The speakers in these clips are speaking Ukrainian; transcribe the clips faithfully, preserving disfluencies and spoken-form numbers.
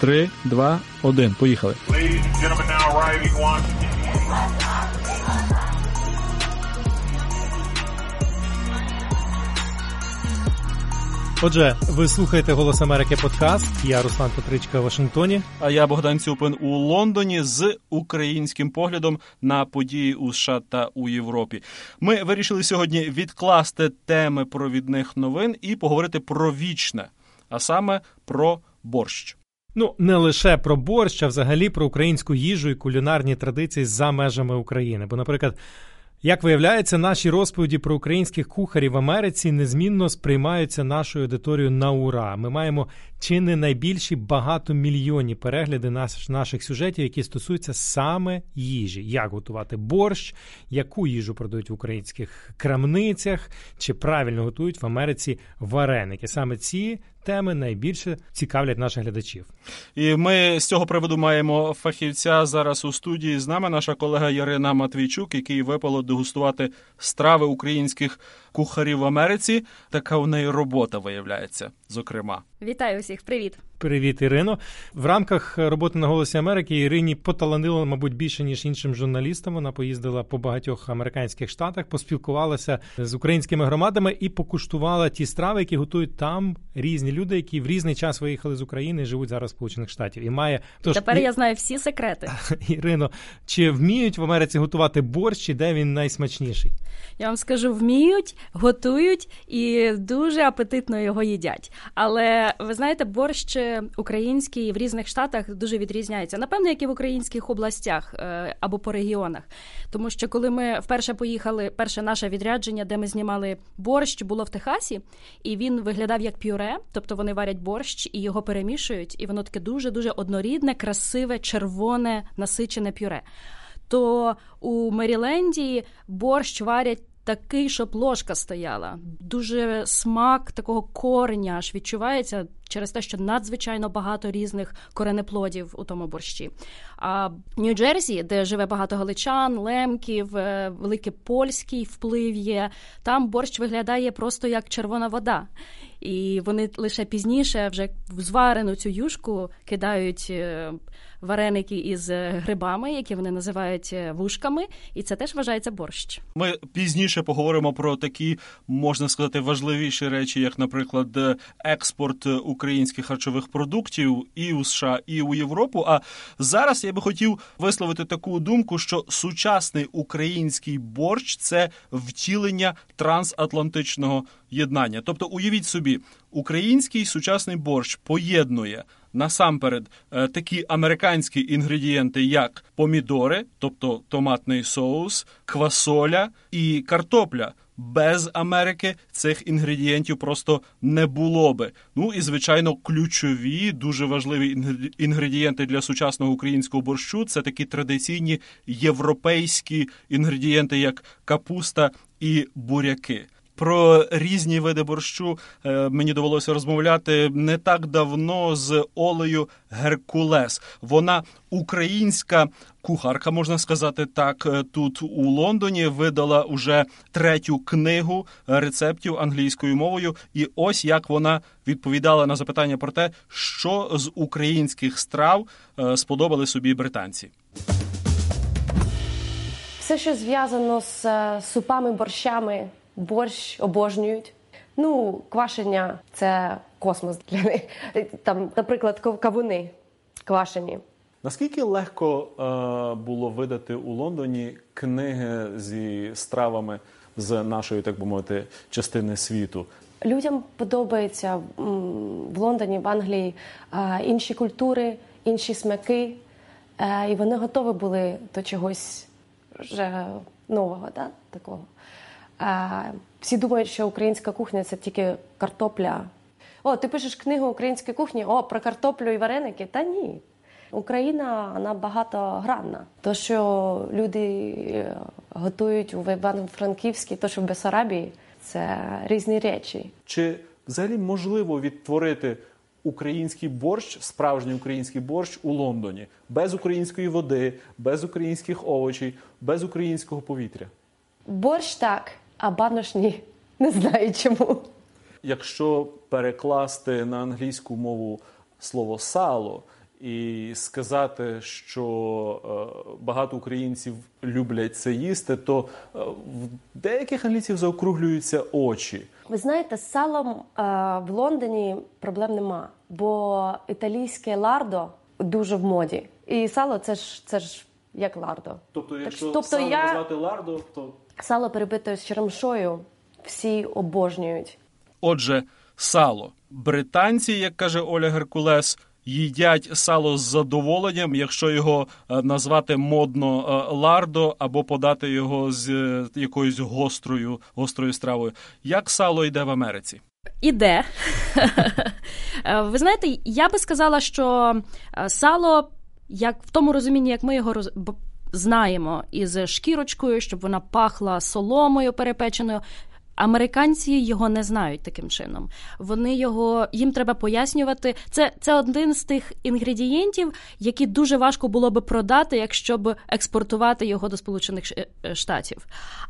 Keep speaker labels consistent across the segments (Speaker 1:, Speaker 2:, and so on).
Speaker 1: Три, два, один. Поїхали.
Speaker 2: Отже, ви слухаєте «Голос Америки» подкаст. Я Руслан Петричка в Вашингтоні.
Speaker 3: А я Богдан Цюпин у Лондоні з українським поглядом на події у США та у Європі. Ми вирішили сьогодні відкласти теми провідних новин і поговорити про вічне, а саме про борщ.
Speaker 2: Ну, не лише про борщ, а взагалі про українську їжу і кулінарні традиції за межами України. Бо, наприклад, як виявляється, наші розповіді про українських кухарів в Америці незмінно сприймаються нашою аудиторією на ура. Ми маємо чи не найбільші багатомільйонні перегляди наш, наших сюжетів, які стосуються саме їжі. Як готувати борщ, яку їжу продають в українських крамницях, чи правильно готують в Америці вареники. Саме ці теми найбільше цікавлять наших глядачів.
Speaker 3: І ми з цього приводу маємо фахівця зараз у студії. З нами наша колега Ярина Матвійчук, який випало дегустувати страви українських кухарів в Америці. Така у неї робота, виявляється, зокрема.
Speaker 4: Вітаю усіх, привіт.
Speaker 2: Привіт, Ірино. В рамках роботи на «Голосі Америки» Ірині поталанило, мабуть, більше, ніж іншим журналістам. Вона поїздила по багатьох американських штатах, поспілкувалася з українськими громадами і покуштувала ті страви, які готують там різні люди, які в різний час виїхали з України і живуть зараз в Сполучених Штатів. І має... Тож,
Speaker 4: Тепер я знаю всі секрети.
Speaker 2: Ірино, чи вміють в Америці готувати борщ, і де він найсмачніший?
Speaker 4: Я вам скажу, вміють, готують і дуже апетитно його їдять. Але, ви знаєте, борщ український в різних штатах дуже відрізняється. Напевно, як і в українських областях або по регіонах. Тому що коли ми вперше поїхали, перше наше відрядження, де ми знімали борщ, було в Техасі, і він виглядав як пюре, тобто вони варять борщ і його перемішують, і воно таке дуже-дуже однорідне, красиве, червоне, насичене пюре. То у Меріленді борщ варять такий, щоб ложка стояла. Дуже смак такого кореня аж відчувається через те, що надзвичайно багато різних коренеплодів у тому борщі. А в Нью-Джерсі, де живе багато галичан, лемків, великий польський вплив є, там борщ виглядає просто як червона вода. І вони лише пізніше вже в зварену цю юшку кидають вареники із грибами, які вони називають вушками, і це теж вважається борщ.
Speaker 3: Ми пізніше поговоримо про такі, можна сказати, важливіші речі, як, наприклад, експорт українських харчових продуктів і у США, і у Європу. А зараз я би хотів висловити таку думку, що сучасний український борщ – це втілення трансатлантичного єднання. Тобто, уявіть собі, український сучасний борщ поєднує насамперед такі американські інгредієнти, як помідори, тобто томатний соус, квасоля і картопля. Без Америки цих інгредієнтів просто не було би. Ну і, звичайно, ключові, дуже важливі інгредієнти для сучасного українського борщу – це такі традиційні європейські інгредієнти, як капуста і буряки. Про різні види борщу е, мені довелося розмовляти не так давно з Олею Геркулес. Вона українська кухарка, можна сказати так, тут у Лондоні, видала уже третю книгу рецептів англійською мовою. І ось як вона відповідала на запитання про те, що з українських страв е, сподобали собі британці.
Speaker 5: Все, що зв'язано з супами, борщами, борщ обожнюють. Ну, квашення – це космос для них. Там, наприклад, кавуни квашені.
Speaker 6: Наскільки легко е, було видати у Лондоні книги зі стравами з нашої, так би мовити, частини світу?
Speaker 5: Людям подобається в Лондоні, в Англії е, інші культури, інші смаки. Е, і вони готові були до чогось вже нового, да? Такого. Всі думають, що українська кухня – це тільки картопля. О, ти пишеш книгу української кухні, о, про картоплю і вареники? Та ні. Україна, вона багатогранна. То, що люди готують у Івано-Франківській, то, що в Бессарабії – це різні речі.
Speaker 6: Чи взагалі можливо відтворити український борщ, справжній український борщ у Лондоні? Без української води, без українських овочів, без українського повітря?
Speaker 5: Борщ так, а банош ні. Не знаю чому.
Speaker 6: Якщо перекласти на англійську мову слово «сало» і сказати, що е, багато українців люблять це їсти, то е, в деяких англійців заокруглюються очі.
Speaker 5: Ви знаєте, з салом е, в Лондоні проблем нема, бо італійське лардо дуже в моді. І сало це ж, це ж як лардо.
Speaker 6: Тобто, якщо
Speaker 5: тобто
Speaker 6: сало
Speaker 5: я...
Speaker 6: назвати лардо, то...
Speaker 5: Сало перебите з черемшою всі обожнюють.
Speaker 3: Отже, сало. Британці, як каже Оля Геркулес, їдять сало з задоволенням, якщо його назвати модно лардо або подати його з якоюсь гострою, гострою стравою. Як сало йде в Америці?
Speaker 4: Іде. Ви знаєте, я би сказала, що сало, як в тому розумінні, як ми його роз... знаємо, із шкірочкою, щоб вона пахла соломою перепеченою, американці його не знають таким чином. Вони його, їм треба пояснювати. Це, це один з тих інгредієнтів, які дуже важко було би продати, якщо б експортувати його до Сполучених Штатів.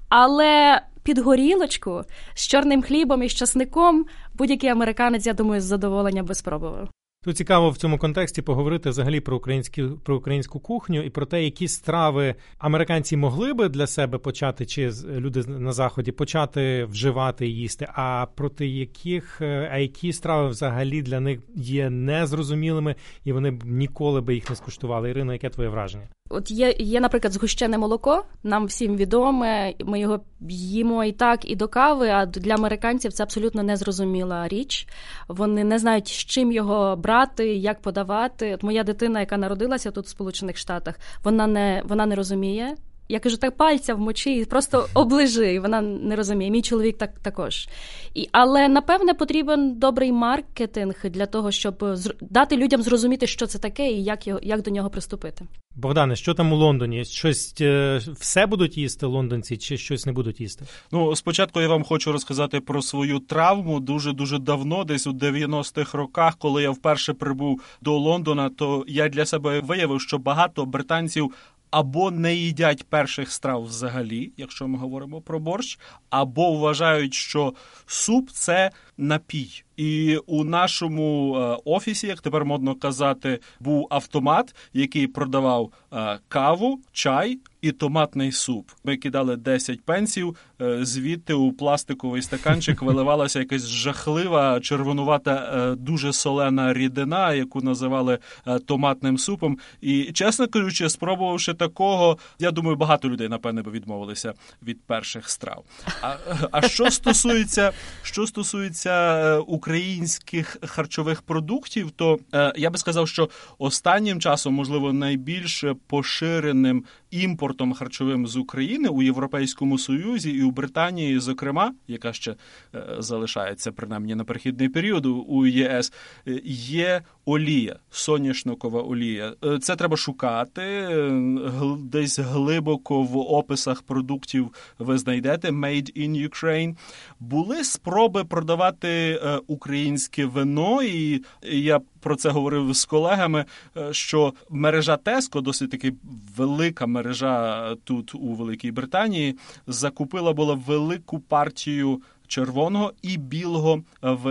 Speaker 4: Але під горілочку з чорним хлібом і з часником будь-який американець, я думаю, з задоволенням би спробував.
Speaker 2: Тут цікаво в цьому контексті поговорити взагалі про українську, про українську кухню і про те, які страви американці могли би для себе почати, чи люди на Заході почати вживати і їсти, а проти яких, а які страви взагалі для них є незрозумілими, і вони б ніколи би їх не скуштували. Ірино, яке твоє враження?
Speaker 4: От є, є, наприклад, згущене молоко, нам всім відоме, ми його їмо і так, і до кави, а для американців це абсолютно незрозуміла річ. Вони не знають, з чим його брати, як подавати. От моя дитина, яка народилася тут в Сполучених Штатах, вона не, вона не розуміє. Я кажу, так пальця вмочи і просто оближи, і вона не розуміє. Мій чоловік так, також. І, але, напевне, потрібен добрий маркетинг для того, щоб зр... дати людям зрозуміти, що це таке і як, його, як до нього приступити.
Speaker 2: Богдане, що там у Лондоні? Щось все будуть їсти лондонці чи щось не будуть їсти?
Speaker 3: Ну, спочатку я вам хочу розказати про свою травму. Дуже-дуже давно, десь у дев'яностих роках, коли я вперше прибув до Лондона, то я для себе виявив, що багато британців або не їдять перших страв взагалі, якщо ми говоримо про борщ, або вважають, що суп – це напій. І у нашому офісі, як тепер модно казати, був автомат, який продавав каву, чай і томатний суп. Ми кидали десять пенсів, звідти у пластиковий стаканчик виливалася якась жахлива, червонувата, дуже солена рідина, яку називали томатним супом. І, чесно кажучи, спробувавши такого, я думаю, багато людей, напевне, би відмовилися від перших страв. А, а що стосується, що стосується українських харчових продуктів, то е, я би сказав, що останнім часом, можливо, найбільш поширеним імпортом харчовим з України у Європейському Союзі і у Британії, зокрема, яка ще е, залишається, принаймні, на перехідний період у ЄС, е, є олія, соняшникова олія. Е, це треба шукати. Е, десь глибоко в описах продуктів ви знайдете «Made in Ukraine». Були спроби продавати е, українське вино, і я про це говорив з колегами, що мережа Tesco, досить таки велика мережа тут у Великій Британії, закупила була велику партію червоного і білого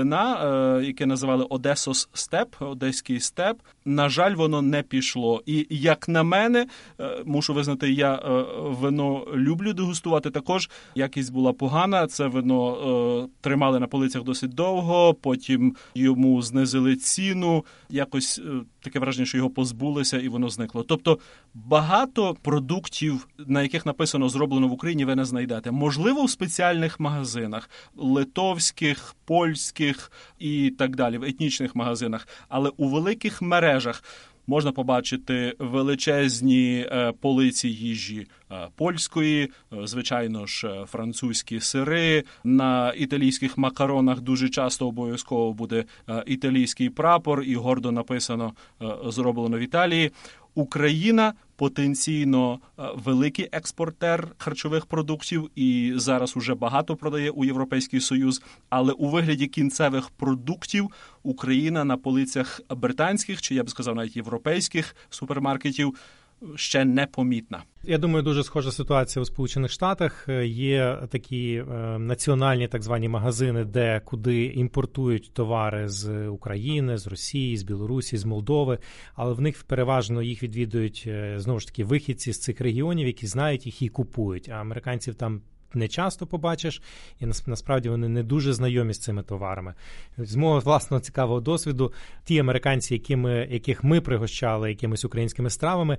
Speaker 3: вина, яке називали Одесос Степ, Одеський степ. На жаль, воно не пішло. І, як на мене, мушу визнати, я вино люблю дегустувати також. Якість була погана, це вино тримали на полицях досить довго, потім йому знизили ціну, якось таке враження, що його позбулися і воно зникло. Тобто багато продуктів, на яких написано «зроблено в Україні», ви не знайдете. Можливо, в спеціальних магазинах, литовських, польських і так далі, в етнічних магазинах. Але у великих мережах можна побачити величезні полиці їжі польської, звичайно ж, французькі сири. На італійських макаронах дуже часто обов'язково буде італійський прапор і гордо написано «зроблено в Італії». Україна потенційно великий експортер харчових продуктів і зараз уже багато продає у Європейський Союз, але у вигляді кінцевих продуктів Україна на полицях британських, чи я б сказав навіть європейських супермаркетів ще непомітна.
Speaker 2: Я думаю, дуже схожа ситуація у Сполучених Штатах. Є такі е, національні так звані магазини, де куди імпортують товари з України, з Росії, з Білорусі, з Молдови, але в них переважно їх відвідують, е, знову ж таки, вихідці з цих регіонів, які знають їх і купують, а американців там не часто побачиш, і насправді вони не дуже знайомі з цими товарами. З мого власного цікавого досвіду, ті американці, які ми, яких ми пригощали якимись українськими стравами,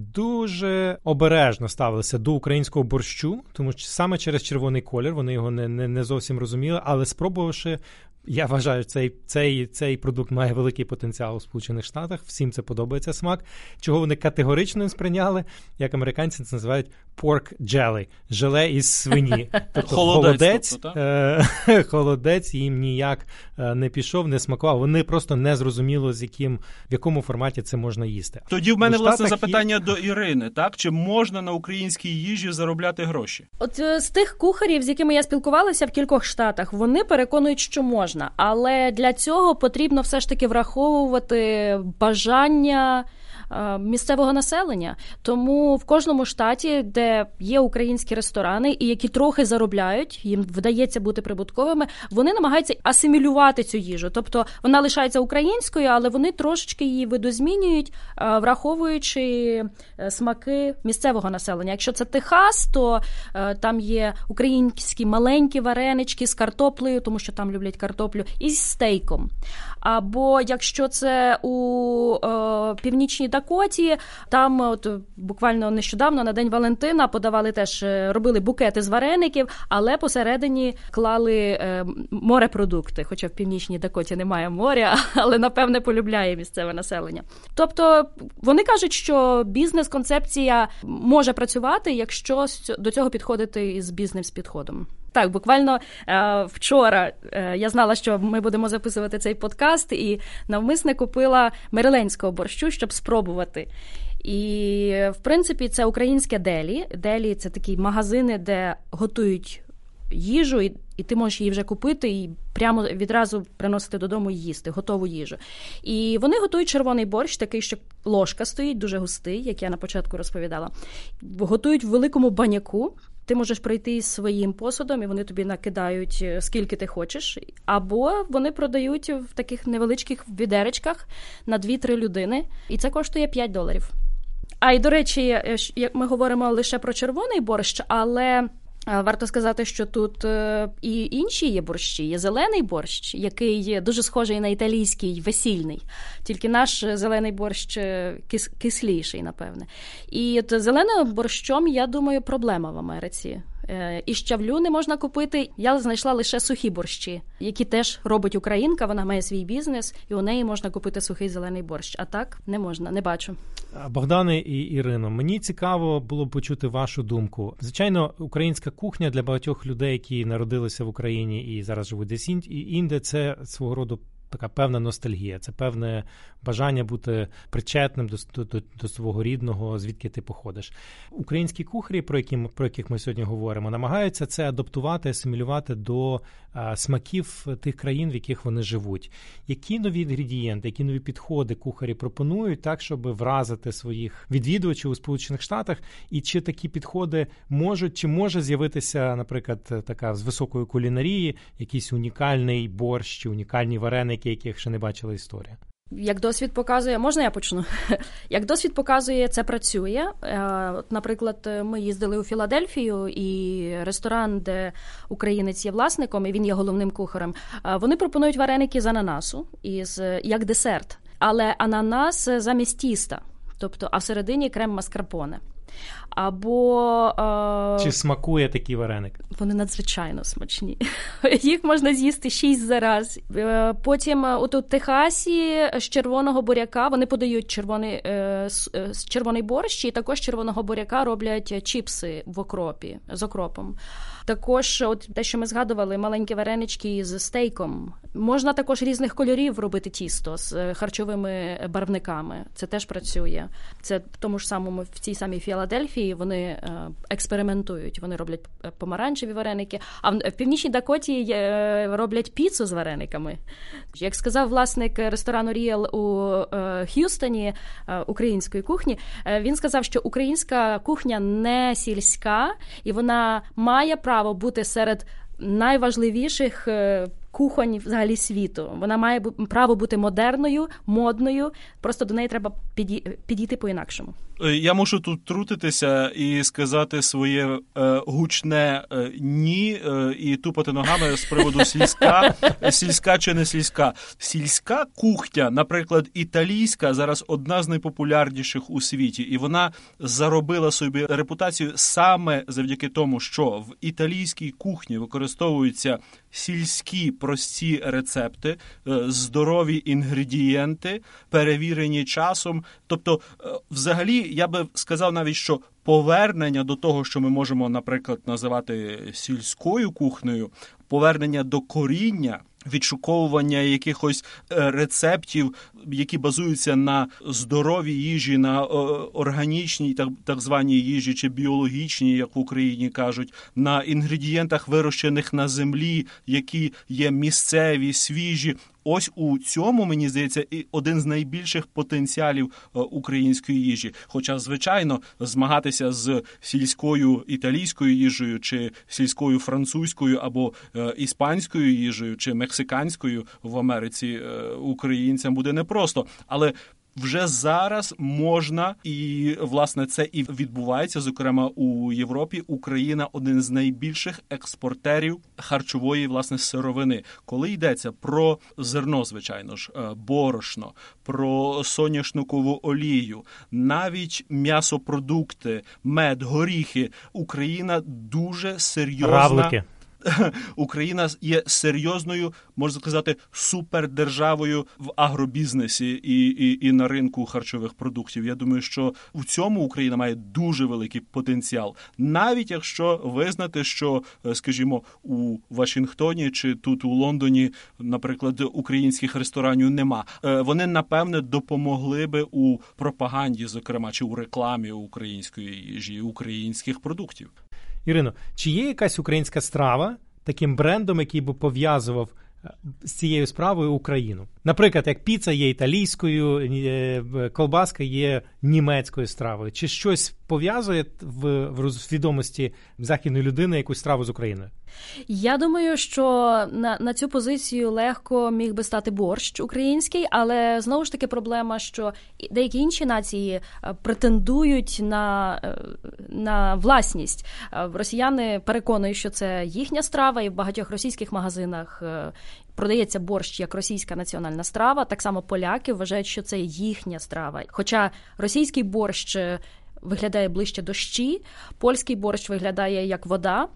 Speaker 2: дуже обережно ставилися до українського борщу, тому що саме через червоний колір, вони його не, не, не зовсім розуміли, але спробувавши, я вважаю, цей, цей, цей продукт має великий потенціал у Сполучених Штатах, всім це подобається смак, чого вони категорично не сприйняли, як американці це називають pork jelly, желе із свині. Тобто холодець, холодець, тобто, е- холодець їм ніяк не пішов, не смакував, вони просто не зрозуміло, з яким, в якому форматі це можна їсти.
Speaker 3: Тоді в мене, власне, запитання є... до Ірини, так? Чи можна на українській їжі заробляти гроші?
Speaker 4: От з тих кухарів, з якими я спілкувалася в кількох штатах, вони переконують, що можна. Але для цього потрібно все ж таки враховувати бажання місцевого населення. Тому в кожному штаті, де є українські ресторани, і які трохи заробляють, їм вдається бути прибутковими, вони намагаються асимілювати цю їжу. Тобто вона лишається українською, але вони трошечки її видозмінюють, враховуючи смаки місцевого населення. Якщо це Техас, то там є українські маленькі варенички з картоплею, тому що там люблять картоплю, і з стейком. Або якщо це у е, Північній Дакоті, там от буквально нещодавно на День Валентина подавали теж, робили букети з вареників, але посередині клали е, морепродукти, хоча в Північній Дакоті немає моря, але, напевне, полюбляє місцеве населення. Тобто вони кажуть, що бізнес-концепція може працювати, якщо до цього підходити із бізнес-підходом. Так, буквально е, вчора е, я знала, що ми будемо записувати цей подкаст, і навмисне купила мериленського борщу, щоб спробувати. І, в принципі, це українське делі. Делі – це такі магазини, де готують їжу, і, і ти можеш її вже купити і прямо відразу приносити додому і їсти, готову їжу. І вони готують червоний борщ, такий, що ложка стоїть, дуже густий, як я на початку розповідала. Готують в великому баняку. Ти можеш прийти із своїм посудом, і вони тобі накидають, скільки ти хочеш. Або вони продають в таких невеличких відеречках на дві-три людини. І це коштує п'ять доларів. А і, до речі, ми говоримо лише про червоний борщ, але варто сказати, що тут і інші є борщі. Є зелений борщ, який дуже схожий на італійський весільний. Тільки наш зелений борщ кис- кисліший, напевне. І от зеленим борщом, я думаю, проблема в Америці. І щавлю не можна купити. Я знайшла лише сухі борщі, які теж робить українка, вона має свій бізнес, і у неї можна купити сухий зелений борщ. А так не можна, не бачу.
Speaker 2: Богдане і Ірино, мені цікаво було б почути вашу думку. Звичайно, українська кухня для багатьох людей, які народилися в Україні і зараз живуть десь інде, це свого роду така певна ностальгія, це певне бажання бути причетним до, до, до свого рідного, звідки ти походиш. Українські кухарі, про, які, про яких ми сьогодні говоримо, намагаються це адаптувати, асимілювати до а, смаків тих країн, в яких вони живуть. Які нові інгредієнти, які нові підходи кухарі пропонують так, щоб вразити своїх відвідувачів у Сполучених Штатах, і чи такі підходи можуть, чи може з'явитися, наприклад, така з високої кулінарії, якийсь унікальний борщ, чи унікальні вареники, яких ще не бачила історія?
Speaker 4: Як досвід показує, можна я почну? Як досвід показує, це працює. Наприклад, ми їздили у Філадельфію, і ресторан, де українець є власником, і він є головним кухарем, вони пропонують вареники з ананасу, із, як десерт. Але ананас замість тіста, тобто, а всередині крем маскарпоне. Або... Е...
Speaker 2: Чи смакує такий вареник?
Speaker 4: Вони надзвичайно смачні. Їх можна з'їсти шість за раз. Е, потім от у Техасі з червоного буряка вони подають червоний, е, червоний борщ, і також з червоного буряка роблять чіпси в окропі, з окропом. Також, от те, що ми згадували, маленькі варенички з стейком. Можна також різних кольорів робити тісто з харчовими барвниками. Це теж працює. Це в тому ж самому, в цій самій Філадельфії Філадельфії вони експериментують. Вони роблять помаранчеві вареники, а в Північній Дакоті роблять піцу з варениками. Як сказав власник ресторану Ріел у Х'юстоні української кухні, він сказав, що українська кухня не сільська, і вона має право бути серед найважливіших кухонь взагалі світу. Вона має право бути модерною, модною, просто до неї треба підійти по-інакшому.
Speaker 3: Я мушу тут трутитися і сказати своє е, гучне е, «ні» е, і тупати ногами з приводу сільська, сільська чи не сільська. Сільська кухня, наприклад, італійська, зараз одна з найпопулярніших у світі, і вона заробила собі репутацію саме завдяки тому, що в італійській кухні використовуються сільські прості рецепти, е, здорові інгредієнти, перевірені часом. Тобто, е, взагалі, я би сказав навіть, що повернення до того, що ми можемо, наприклад, називати сільською кухнею, повернення до коріння, відшуковування якихось рецептів, які базуються на здоровій їжі, на органічній, так, так званій їжі, чи біологічній, як в Україні кажуть, на інгредієнтах, вирощених на землі, які є місцеві, свіжі. Ось у цьому, мені здається, і один з найбільших потенціалів української їжі. Хоча, звичайно, змагатися з сільською італійською їжею, чи сільською французькою, або е, іспанською їжею, чи мексиканською в Америці е, українцям буде непросто. Але вже зараз можна, і, власне, це і відбувається, зокрема, у Європі. Україна – один з найбільших експортерів харчової, власне, сировини. Коли йдеться про зерно, звичайно ж, борошно, про соняшникову олію, навіть м'ясопродукти, мед, горіхи, Україна дуже серйозна...
Speaker 2: Равлики.
Speaker 3: Україна є серйозною, можна сказати, супердержавою в агробізнесі і, і, і на ринку харчових продуктів. Я думаю, що в цьому Україна має дуже великий потенціал. Навіть якщо визнати, що, скажімо, у Вашингтоні чи тут у Лондоні, наприклад, українських ресторанів нема. Вони, напевне, допомогли би у пропаганді, зокрема, чи у рекламі української їжі, українських продуктів.
Speaker 2: Ірино, чи є якась українська страва таким брендом, який би пов'язував з цією справою Україну? Наприклад, як піца є італійською, колбаска є німецькою стравою. Чи щось пов'язує в, в свідомості західної людини якусь страву з Україною?
Speaker 4: Я думаю, що на, на цю позицію легко міг би стати борщ український, але знову ж таки проблема, що деякі інші нації претендують на, на власність. Росіяни переконують, що це їхня страва, і в багатьох російських магазинах продається борщ як російська національна страва. Так само поляки вважають, що це їхня страва. Хоча російський борщ виглядає ближче до щі, польський борщ виглядає як вода,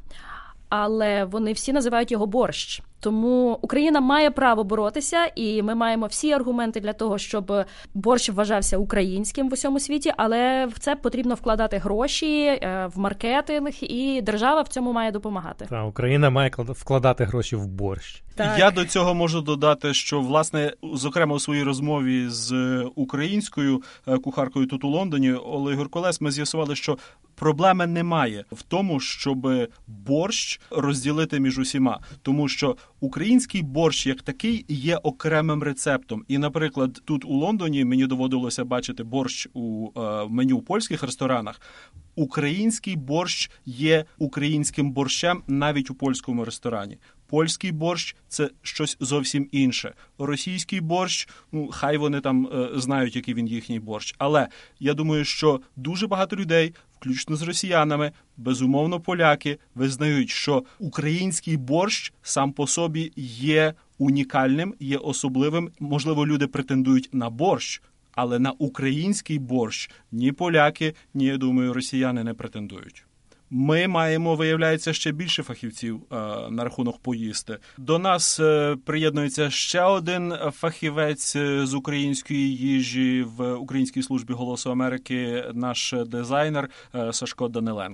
Speaker 4: але вони всі називають його борщ. Тому Україна має право боротися, і ми маємо всі аргументи для того, щоб борщ вважався українським в усьому світі, але в це потрібно вкладати гроші, в маркетинг, і держава в цьому має допомагати.
Speaker 2: Так, Україна має вкладати гроші в борщ.
Speaker 3: Так. Я до цього можу додати, що, власне, зокрема у своїй розмові з українською кухаркою тут у Лондоні, Олею Геркулес, ми з'ясували, що проблеми немає в тому, щоб борщ розділити між усіма. Тому що український борщ як такий є окремим рецептом. І, наприклад, тут у Лондоні мені доводилося бачити борщ у е, меню в польських ресторанах. Український борщ є українським борщем навіть у польському ресторані. Польський борщ – це щось зовсім інше. Російський борщ, ну, хай вони там е, знають, який він їхній борщ. Але я думаю, що дуже багато людей, включно з росіянами, безумовно поляки, визнають, що український борщ сам по собі є унікальним, є особливим. Можливо, люди претендують на борщ, але на український борщ ні поляки, ні, я думаю, росіяни не претендують. Ми маємо, виявляється, ще більше фахівців е, на рахунок поїсти. До нас е, приєднується ще один фахівець з української їжі в Українській службі «Голосу Америки», наш дизайнер е, Сашко Даниленко.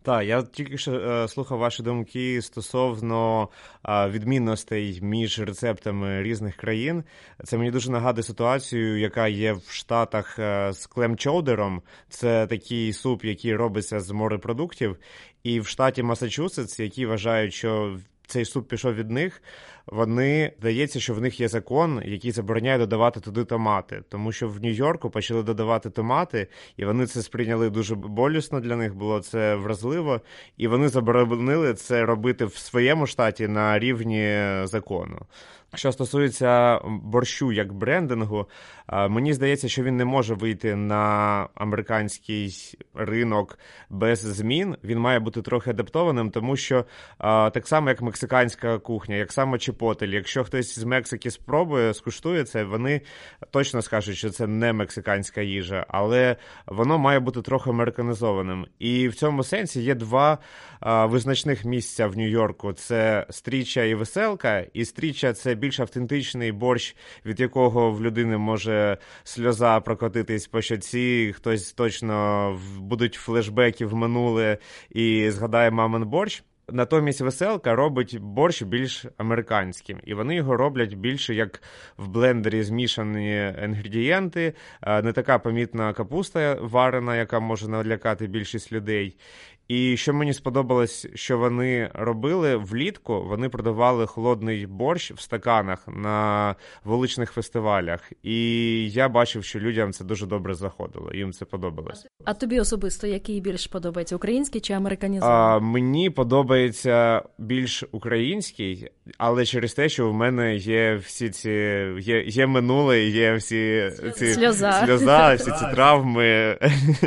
Speaker 7: Так, я тільки що е, слухав ваші думки стосовно е, відмінностей між рецептами різних країн. Це мені дуже нагадує ситуацію, яка є в Штатах е, з клем-чоудером. Це такий суп, який робиться з морепродуктів. І в штаті Масачусетс, які вважають, що цей суп пішов від них, вони, здається, що в них є закон, який забороняє додавати туди томати. Тому що в Нью-Йорку почали додавати томати, і вони це сприйняли дуже болісно для них, було це вразливо. І вони заборонили це робити в своєму штаті на рівні закону. Що стосується борщу як брендингу, мені здається, що він не може вийти на американський ринок без змін. Він має бути трохи адаптованим, тому що так само, як мексиканська кухня, як саме чіпотель, якщо хтось з Мексики спробує, скуштує це, вони точно скажуть, що це не мексиканська їжа, але воно має бути трохи американізованим. І в цьому сенсі є два визначних місця в Нью-Йорку. Це Стріччя і Веселка. І Стріччя – це більш автентичний борщ, від якого в людини може сльоза прокотитись по щоці, хтось точно будуть флешбеки в минуле і згадає мамин борщ. Натомість Веселка робить борщ більш американським, і вони його роблять більше як в блендері змішані інгредієнти, не така помітна капуста варена, яка може налякати більшість людей. І що мені сподобалось, що вони робили влітку, вони продавали холодний борщ в стаканах на вуличних фестивалях. І я бачив, що людям це дуже добре заходило, їм це подобалось.
Speaker 4: А тобі особисто який більш подобається, український чи американізований?
Speaker 7: А, мені подобається більш український, але через те, що в мене є всі ці, є, є минуле, є всі ці
Speaker 4: сльоза,
Speaker 7: сльоза всі ці травми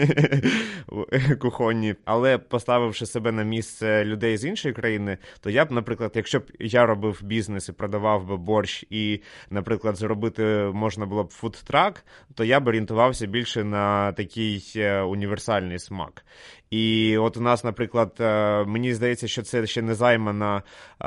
Speaker 7: кухонні. Але поставивши себе на місце людей з іншої країни, то я б, наприклад, якщо б я робив бізнес і продавав би борщ і, наприклад, зробити можна було б фудтрак, то я б орієнтувався більше на такий універсальний смак. І от у нас, наприклад, мені здається, що це ще не займана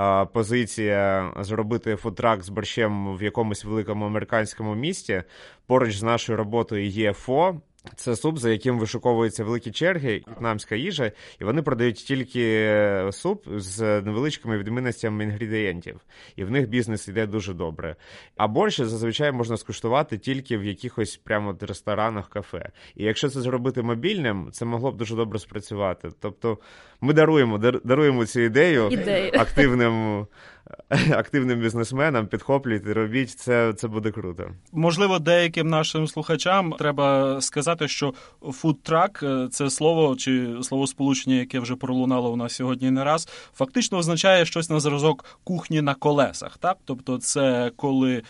Speaker 7: позиція зробити фудтрак з борщем в якомусь великому американському місті. Поруч з нашою роботою є Фо. Це суп, за яким вишуковуються великі черги, в'єтнамська їжа, і вони продають тільки суп з невеличкими відмінностями інгредієнтів. І в них бізнес йде дуже добре. А борщ зазвичай можна скуштувати тільки в якихось прямо ресторанах, кафе. І якщо це зробити мобільним, це могло б дуже добре спрацювати. Тобто ми даруємо, даруємо цю ідею
Speaker 4: Ідею.
Speaker 7: активним активним бізнесменам, підхоплюйте, робіть, це, це буде круто.
Speaker 3: Можливо, деяким нашим слухачам треба сказати, що фудтрак – це слово чи словосполучення, яке вже пролунало у нас сьогодні не раз, фактично означає щось на зразок кухні на колесах. Так? Тобто це коли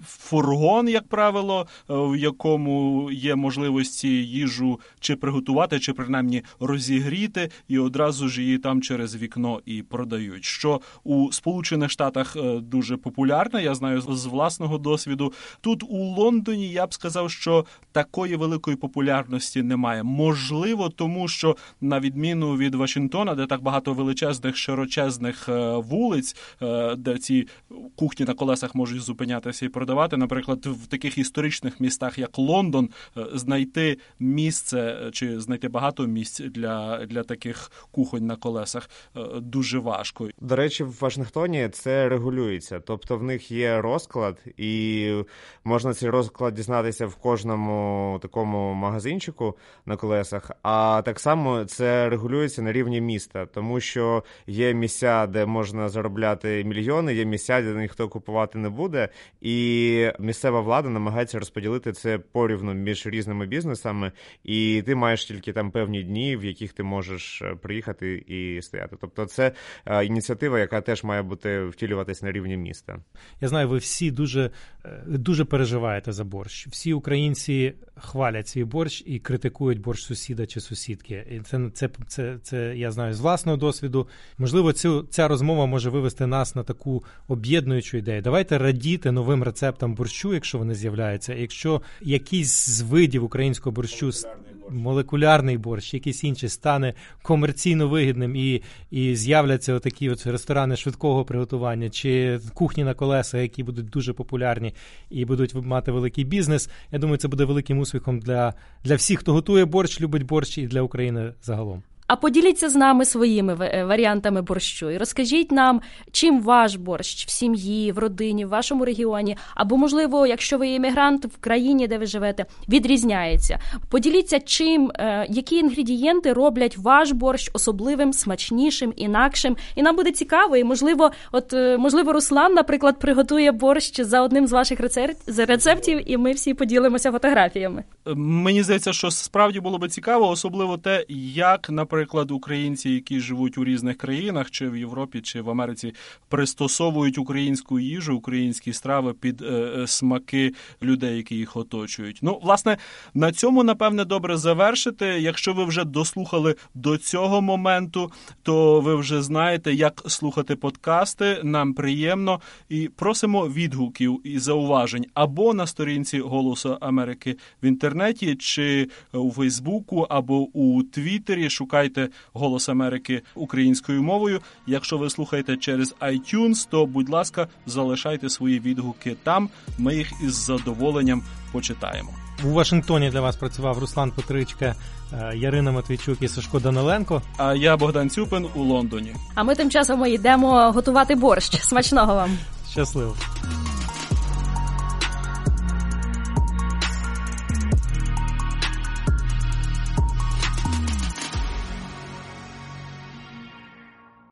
Speaker 3: фургон, як правило, в якому є можливості їжу чи приготувати, чи принаймні розігріти, і одразу ж її там через вікно і продають. Що у Сполучених Штатах дуже популярне, я знаю з власного досвіду. Тут у Лондоні я б сказав, що такої великої популярності немає. Можливо, тому що на відміну від Вашингтона, де так багато величезних, широчезних вулиць, де ці кухні на колесах можуть зупинятися і продавати, наприклад, в таких історичних містах, як Лондон, знайти місце чи знайти багато місць для, для таких кухонь на колесах дуже важко.
Speaker 7: До речі, в Вашингтоні це регулюється. Тобто в них є розклад, і можна цей розклад дізнатися в кожному такому магазинчику на колесах, а так само це регулюється на рівні міста, тому що є місця, де можна заробляти мільйони, є місця, де ніхто купувати не буде, і місцева влада намагається розподілити це порівну між різними бізнесами, і ти маєш тільки там певні дні, в яких ти можеш приїхати і стояти. Тобто це ініціатива, яка теж має бути втілюватись на рівні міста.
Speaker 2: Я знаю, ви всі дуже, дуже переживаєте за борщ. Всі українці хвалять свій борщ і критикують борщ сусіда чи сусідки. І це, це, це, це я знаю з власного досвіду. Можливо, цю, ця розмова може вивести нас на таку об'єднуючу ідею. Давайте радіти новим рецептам борщу, якщо вони з'являються. Якщо якийсь з видів українського борщу, молекулярний борщ, якийсь інший, стане комерційно вигідним і, і з'являться отакі от ресторани швидкого приготування чи кухні на колеса, які будуть дуже популярні і будуть мати великий бізнес, я думаю, це буде великим успіхом для, для всіх, хто готує борщ, любить борщ, і для України загалом.
Speaker 4: А поділіться з нами своїми варіантами борщу і розкажіть нам, чим ваш борщ в сім'ї, в родині, в вашому регіоні, або, можливо, якщо ви іммігрант в країні, де ви живете, відрізняється. Поділіться, чим, які інгредієнти роблять ваш борщ особливим, смачнішим, інакшим. І нам буде цікаво, і, можливо, от, можливо, Руслан, наприклад, приготує борщ за одним з ваших рецептів, і ми всі поділимося фотографіями.
Speaker 3: Мені здається, що справді було би цікаво, особливо те, як, наприклад, українці, які живуть у різних країнах, чи в Європі, чи в Америці, пристосовують українську їжу, українські страви під е, смаки людей, які їх оточують. Ну, власне, на цьому, напевне, добре завершити. Якщо ви вже дослухали до цього моменту, то ви вже знаєте, як слухати подкасти. Нам приємно. І просимо відгуків і зауважень або на сторінці «Голосу Америки» в інтернеті, чи у Фейсбуку, або у Твіттері. Шукайте «Голос Америки» українською мовою. Якщо ви слухаєте через iTunes, то, будь ласка, залишайте свої відгуки там. Ми їх із задоволенням почитаємо.
Speaker 2: У Вашингтоні для вас працював Руслан Петричка, Ярина Матвійчук і Сашко Даниленко.
Speaker 3: А я Богдан Цюпин у Лондоні.
Speaker 4: А ми тим часом йдемо готувати борщ. Смачного вам!
Speaker 2: Щасливо!